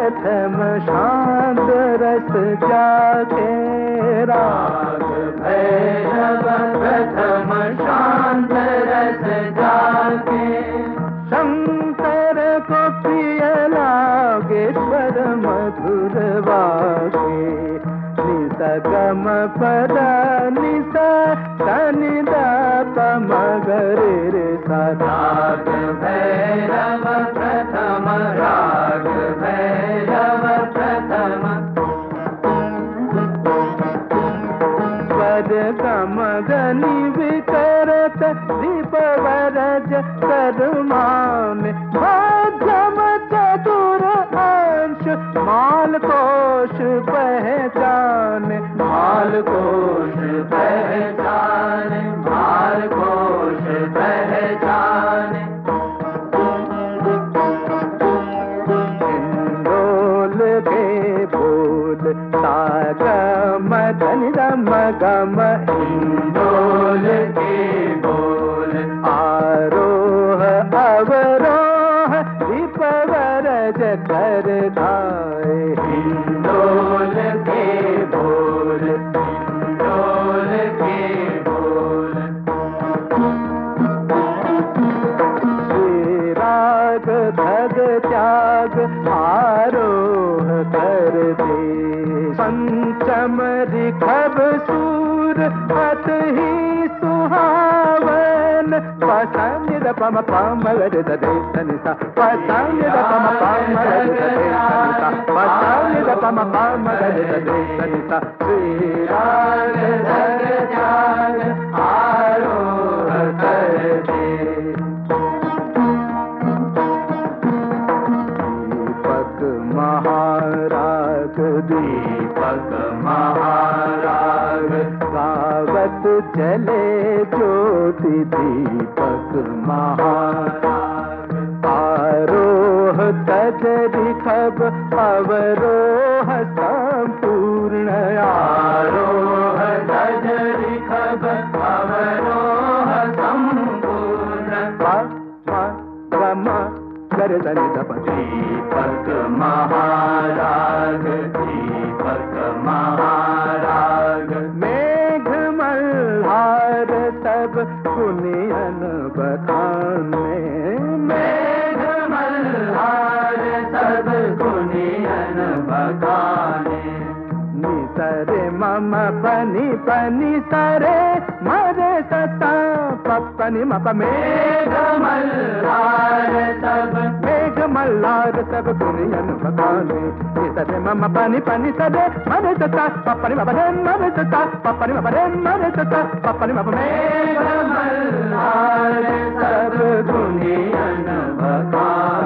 प्रथम शांत रस जाके राग भैरव प्रथम शांत रस जाके शंकर को प्रिय लागे स्वर मधुर वागे निस गम पद निस सनि द प म ग रे सा राग भैरव प्रथम राग भैरव प्रथम स्वर गम गनि विकरत दीप वरज करुमान मध्यम चतुर अंश माल कोश पहचान माल कोश पहचान माल कोश पहचान हिंडोल के बोल सागम धनि रम गम हिंडोल के बोल आरोह अवरोह दीप वरज कर खाए हिंडोल के बोल हिंडोल के बोल श्री राग भग त्याग आरोह कर दे पंचम रिखब सूर अत ही सुहावन पसंद द पम पम ग द दे सनि सा पसंद द पम पम ग द दे सनि सा पसंद द पम पम ग द दे सनि सा श्री राग धर त्याग आरोह कर दे दीपक महाराग दीपक महाराग गावत चले ज्योति दीपक महाराग आरोह तज रिखब अवरोह संपूर्ण आरोह तज रिखब अवरोह संपूर्ण कर दनि दप दीपक महाराग दीपक महाराग मेघ मल्हार सब पुनियन बखाने मेघ मल्हार सब पुनियन बखाने निसरे मम पनि पनि सरे मरे सता पपनि मप मेघ मल्हार सब मेघ मल्हार सब पुनियन बखाने निसरे मम पनि पनि सरे मरे सता पपनि मप रे मरे सता पपनि मप रे मरे सता पपनि मप मेघ मल्हार सब पुनियन बखाने